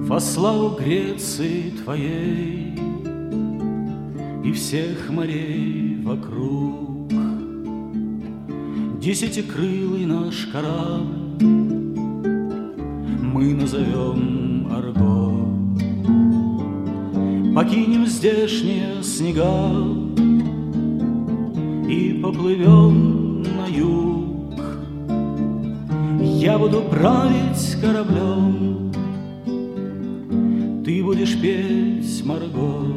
Во славу Греции твоей и всех морей вокруг, десятикрылый наш корабль мы назовем Арго. Покинем здешние снега и поплывем на юг. Я буду править кораблем, ты будешь петь, Марго,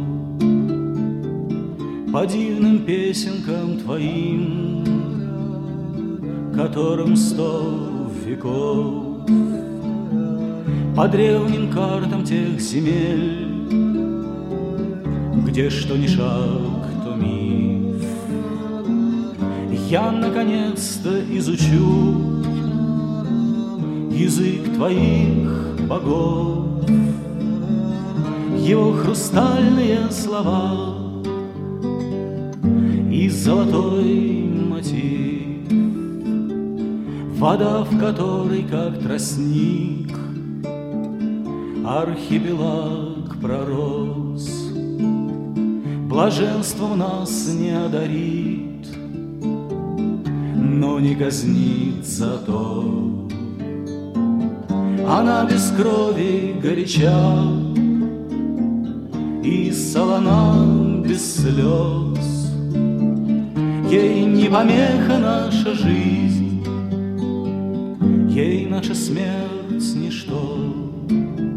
по дивным песенкам твоим, которым 100 веков, по древним картам тех земель, где что ни шаг, то миф. Я наконец-то изучу язык твоих богов, его хрустальные слова и золотой мотив, вода в которой, как тростник, архипелаг пророс, блаженством нас не одарит, но не казнит зато. Она без крови горяча и солона без слез, ей не помеха наша жизнь, ей наша смерть ничто.